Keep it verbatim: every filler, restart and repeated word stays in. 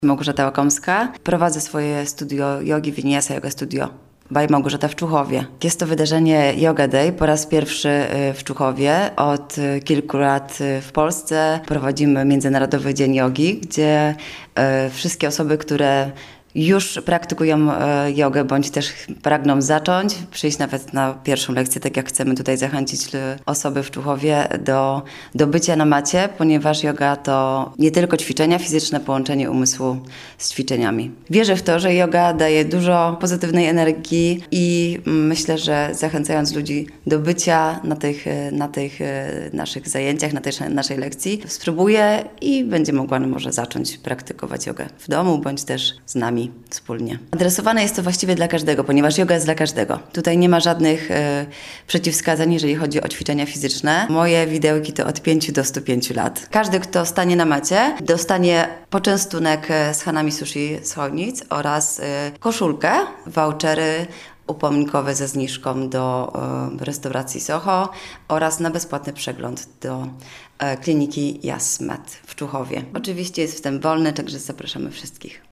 Małgorzata Łakomska. Prowadzę swoje studio jogi Vinyasa Yoga Studio by Małgorzata w Człuchowie. Jest to wydarzenie Yoga Day po raz pierwszy w Człuchowie. Od kilku lat w Polsce prowadzimy Międzynarodowy Dzień Jogi, gdzie wszystkie osoby, które już praktykują jogę, bądź też pragną zacząć, przyjść nawet na pierwszą lekcję, tak jak chcemy tutaj zachęcić osoby w Człuchowie do, do bycia na macie, ponieważ joga to nie tylko ćwiczenia fizyczne, połączenie umysłu z ćwiczeniami. Wierzę w to, że joga daje dużo pozytywnej energii i myślę, że zachęcając ludzi do bycia na tych, na tych naszych zajęciach, na tej naszej lekcji, spróbuje i będzie mogła może zacząć praktykować jogę w domu, bądź też z nami wspólnie. Adresowane jest to właściwie dla każdego, ponieważ joga jest dla każdego. Tutaj nie ma żadnych e, przeciwwskazań, jeżeli chodzi o ćwiczenia fizyczne. Moje widełki to od pięciu do stu pięciu lat. Każdy, kto stanie na macie, dostanie poczęstunek z Hanami Sushi z Chojnic oraz e, koszulkę, vouchery upominkowe ze zniżką do e, restauracji Soho oraz na bezpłatny przegląd do e, kliniki Jasmet w Człuchowie. Oczywiście jest wstęp wolny, także zapraszamy wszystkich.